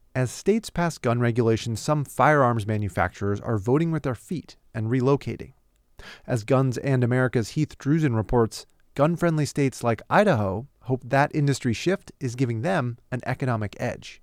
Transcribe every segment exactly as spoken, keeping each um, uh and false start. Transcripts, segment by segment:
As states pass gun regulations, some firearms manufacturers are voting with their feet and relocating. As Guns and America's Heath Drusen reports, gun-friendly states like Idaho hope that industry shift is giving them an economic edge.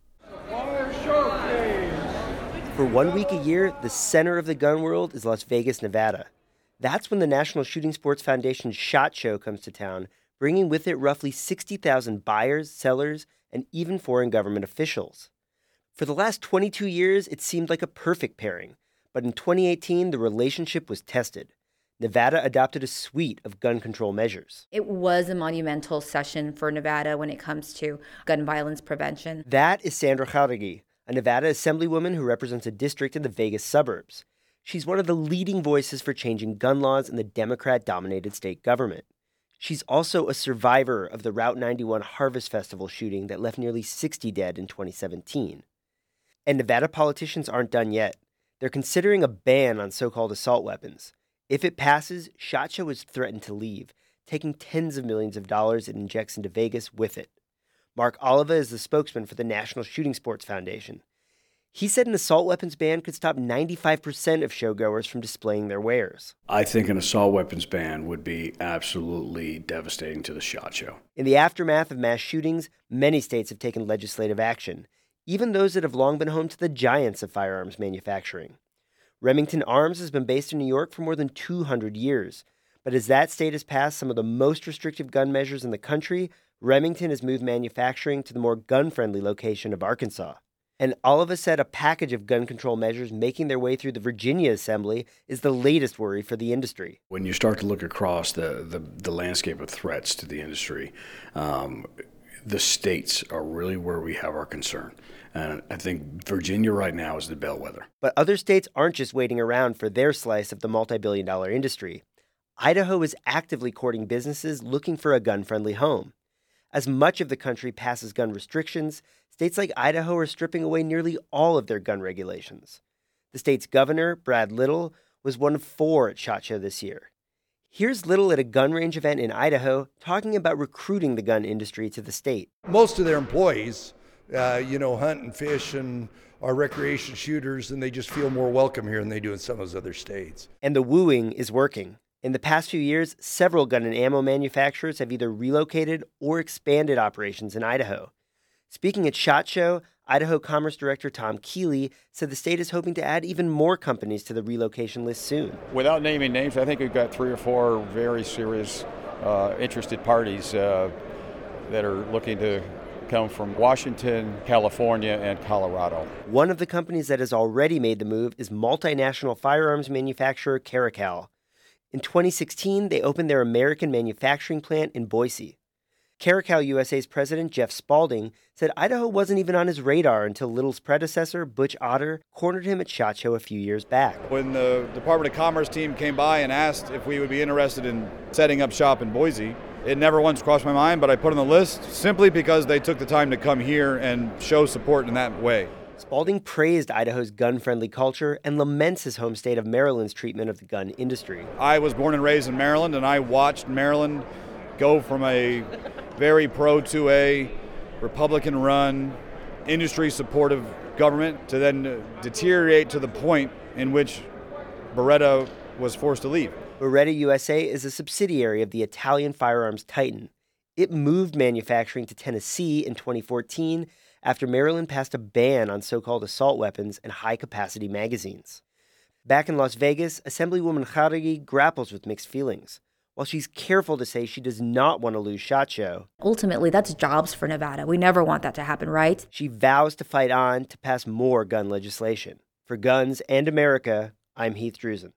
For one week a year, the center of the gun world is Las Vegas, Nevada. That's when the National Shooting Sports Foundation's SHOT Show comes to town, bringing with it roughly sixty thousand buyers, sellers, and even foreign government officials. For the last twenty-two years, it seemed like a perfect pairing. But in twenty eighteen, the relationship was tested. Nevada adopted a suite of gun control measures. It was a monumental session for Nevada when it comes to gun violence prevention. That is Sandra Jauregui, a Nevada assemblywoman who represents a district in the Vegas suburbs. She's one of the leading voices for changing gun laws in the Democrat-dominated state government. She's also a survivor of the Route ninety-one Harvest Festival shooting that left nearly sixty dead in twenty seventeen. And Nevada politicians aren't done yet. They're considering a ban on so-called assault weapons. If it passes, SHOT Show is threatened to leave, taking tens of millions of dollars it injects into Vegas with it. Mark Oliva is the spokesman for the National Shooting Sports Foundation. He said an assault weapons ban could stop ninety-five percent of showgoers from displaying their wares. I think an assault weapons ban would be absolutely devastating to the SHOT Show. In the aftermath of mass shootings, many states have taken legislative action, even those that have long been home to the giants of firearms manufacturing. Remington Arms has been based in New York for more than two hundred years. But as that state has passed some of the most restrictive gun measures in the country, Remington has moved manufacturing to the more gun-friendly location of Arkansas. And Oliva said a package of gun control measures making their way through the Virginia Assembly is the latest worry for the industry. When you start to look across the, the, the landscape of threats to the industry, um, the states are really where we have our concern. And I think Virginia right now is the bellwether. But other states aren't just waiting around for their slice of the multi-billion dollar industry. Idaho is actively courting businesses looking for a gun-friendly home. As much of the country passes gun restrictions, states like Idaho are stripping away nearly all of their gun regulations. The state's governor, Brad Little, was one of four at SHOT Show this year. Here's Little at a gun range event in Idaho talking about recruiting the gun industry to the state. Most of their employees, uh, you know, hunt and fish and are recreation shooters, and they just feel more welcome here than they do in some of those other states. And the wooing is working. In the past few years, several gun and ammo manufacturers have either relocated or expanded operations in Idaho. Speaking at SHOT Show, Idaho Commerce Director Tom Keeley said the state is hoping to add even more companies to the relocation list soon. Without naming names, I think we've got three or four very serious uh, interested parties uh, that are looking to come from Washington, California, and Colorado. One of the companies that has already made the move is multinational firearms manufacturer Caracal. In twenty sixteen, they opened their American manufacturing plant in Boise. Caracal U S A's president, Jeff Spaulding, said Idaho wasn't even on his radar until Little's predecessor, Butch Otter, cornered him at SHOT Show a few years back. When the Department of Commerce team came by and asked if we would be interested in setting up shop in Boise, it never once crossed my mind, but I put on the list simply because they took the time to come here and show support in that way. Spaulding praised Idaho's gun-friendly culture and laments his home state of Maryland's treatment of the gun industry. I was born and raised in Maryland, and I watched Maryland go from a very pro to a Republican-run, industry-supportive government to then deteriorate to the point in which Beretta was forced to leave. Beretta U S A is a subsidiary of the Italian firearms titan. It moved manufacturing to Tennessee in twenty fourteen after Maryland passed a ban on so-called assault weapons and high-capacity magazines. Back in Las Vegas, Assemblywoman Jauregui grapples with mixed feelings. While she's careful to say she does not want to lose SHOT Show, Ultimately, that's jobs for Nevada. We never want that to happen, right? She vows to fight on to pass more gun legislation. For Guns and America, I'm Heath Drusen.